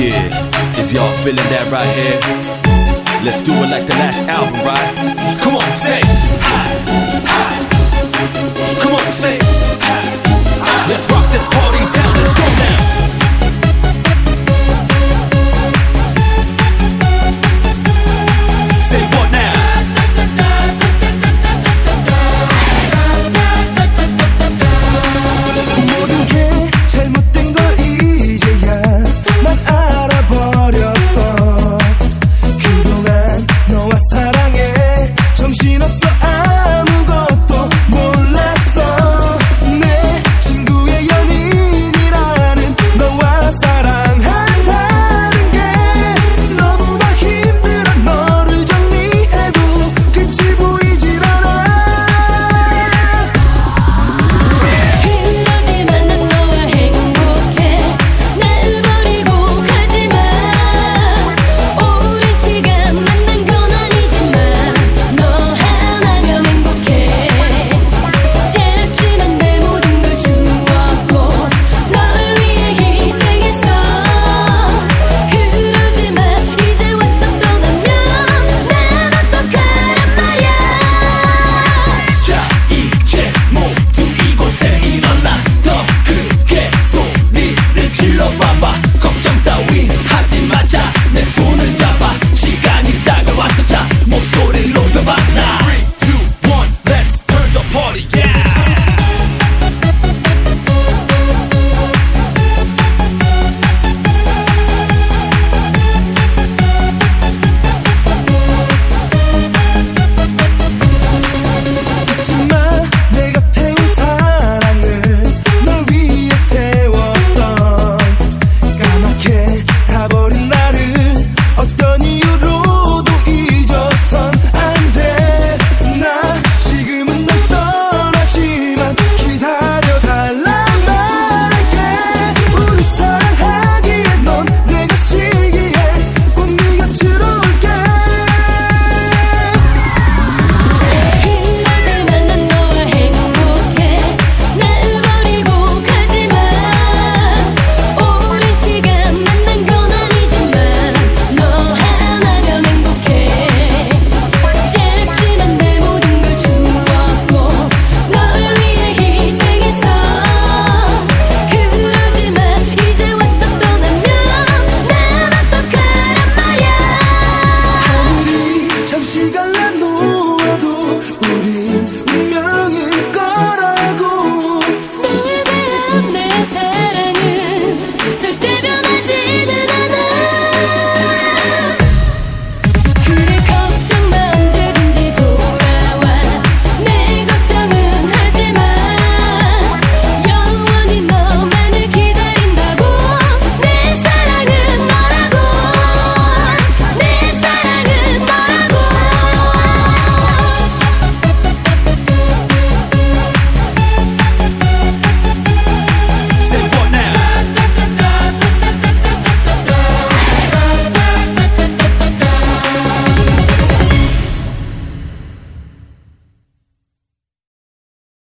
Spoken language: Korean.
Yeah, if y'all feeling that right here, let's do it like the last album, right? Come on, say hi, hi. Come on, say hi, hi. Let's rock this party down, let's go now. Say what now? 모든 게 잘못된 걸 이제야 난 알아버렸어. 그동안 너와 사랑에 정신없어 아무것도 몰랐어. 내 친구의 연인이라는 너와 사랑한다는 게 너무나 힘들어. 너를 정리해도 끝이 보이질 않아. 그러지만 난 너와 행복해. 날 버리고 가지마. 오랜 시간 만난 건 아니지만 너 하나면 행복해. 짧지만 내 모든 걸 주었고 널 위해 희생했어. 그러지만 이제 와서 떠나면 난 어떡하란 말이야. 자, 이제 모두 이곳에 일어나 더 크게 소리를 질러봐봐. 걱정 따윈 하지 마자. 내 손을 잡아. 시간이 다가왔어. 자, 목소리를 높여봐. 나 3, 2, 1, let's turn the party, yeah. 잊지마 내 곁에 온 사랑을 널 위해 태웠던 까맣게 타버린